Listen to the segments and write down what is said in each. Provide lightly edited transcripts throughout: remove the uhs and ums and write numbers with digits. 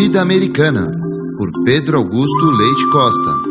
Vida Americana, por Pedro Augusto Leite Costa.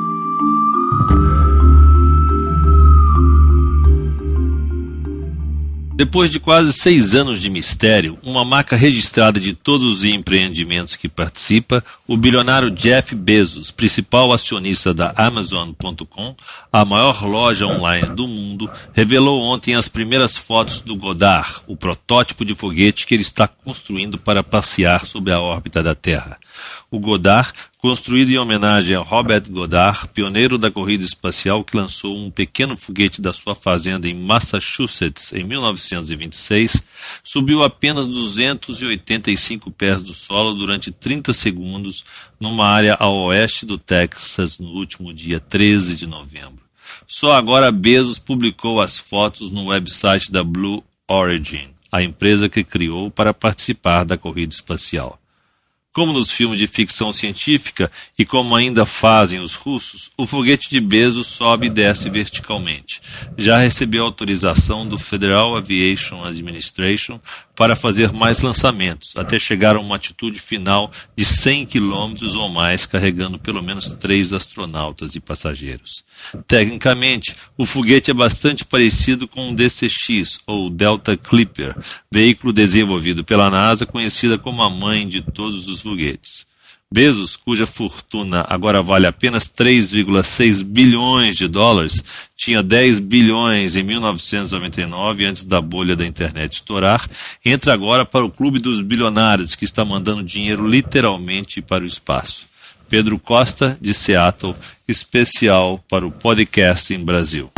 Depois de quase 6 anos de mistério, uma marca registrada de todos os empreendimentos que participa, o bilionário Jeff Bezos, principal acionista da Amazon.com, a maior loja online do mundo, revelou ontem as primeiras fotos do Goddard, o protótipo de foguete que ele está construindo para passear sobre a órbita da Terra. O Goddard, construído em homenagem a Robert Goddard, pioneiro da corrida espacial que lançou um pequeno foguete da sua fazenda em Massachusetts em 1926, subiu apenas 285 pés do solo durante 30 segundos numa área ao oeste do Texas no último dia 13 de novembro. Só agora Bezos publicou as fotos no website da Blue Origin, a empresa que criou para participar da corrida espacial. Como nos filmes de ficção científica e como ainda fazem os russos, o foguete de Bezos sobe e desce verticalmente. Já recebeu autorização do Federal Aviation Administration para fazer mais lançamentos, até chegar a uma altitude final de 100 km ou mais, carregando pelo menos 3 astronautas e passageiros. Tecnicamente, o foguete é bastante parecido com um DCX, ou Delta Clipper, veículo desenvolvido pela NASA, conhecida como a mãe de todos os foguetes. Bezos, cuja fortuna agora vale apenas 3,6 bilhões de dólares, tinha 10 bilhões em 1999, antes da bolha da internet estourar, entra agora para o clube dos bilionários, que está mandando dinheiro literalmente para o espaço. Pedro Costa, de Seattle, especial para o Podcast em Brasil.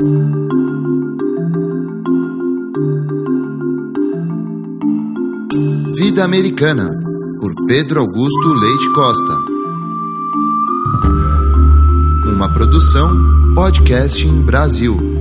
Vida Americana, por Pedro Augusto Leite Costa. Uma produção Podcast em Brasil.